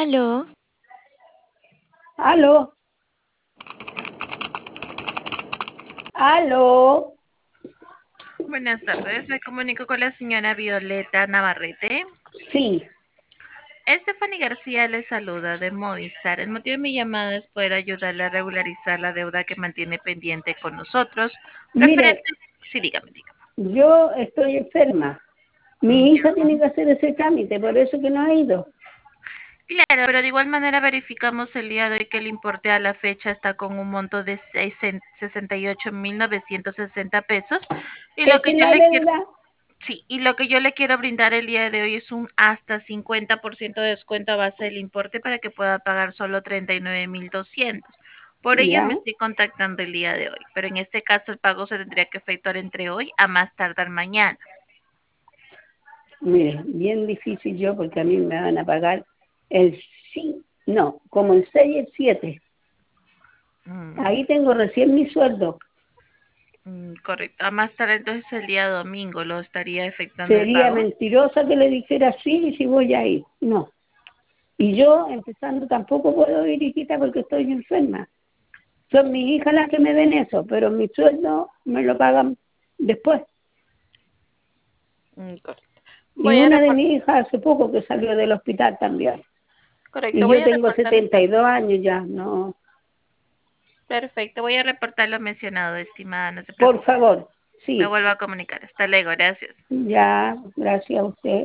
Aló, Aló, aló. buenas tardes. Me comunico con la señora Violeta Navarrete. Sí, Stephanie García le saluda de Movistar. El motivo de mi llamada es poder ayudarle a regularizar la deuda que mantiene pendiente con nosotros. Referente. mire, Sí, dígame, dígame. yo estoy enferma. Mi hija Ya. tiene que hacer ese trámite, por eso que no ha ido. Claro, pero de igual manera verificamos el día de hoy que el importe a la fecha está con un monto de 68.960 pesos. Y lo Esa que es yo la le quiero deuda, Sí, y lo que yo le quiero brindar el día de hoy es un hasta 50% de descuento a base del importe para que pueda pagar solo 39.200. Por ello me ya. estoy contactando el día de hoy, pero en este caso el pago se tendría que efectuar entre hoy a más tardar mañana. Mire, bien difícil yo porque a mí me van a pagar el sí, no, como el 6 y el 7. Mm, Ahí tengo recién mi sueldo. correcto, a más tardar entonces el día domingo lo estaría efectuando el Sería pago. mentirosa que le dijera sí si voy a ir. No. Y yo, empezando, tampoco puedo ir, hijita, porque estoy enferma. Son mis hijas las que me ven eso, pero mi sueldo me lo pagan después. Correcto. Y Voy a una de reportar, mis hijas hace poco que salió del hospital también. correcto, Y voy yo a tengo reportar lo 72 años ya, no. Perfecto, voy a reportar lo mencionado, estimada, no se Por preocupe. favor, Me sí, vuelvo a comunicar. Hasta luego, gracias. ya, gracias a usted.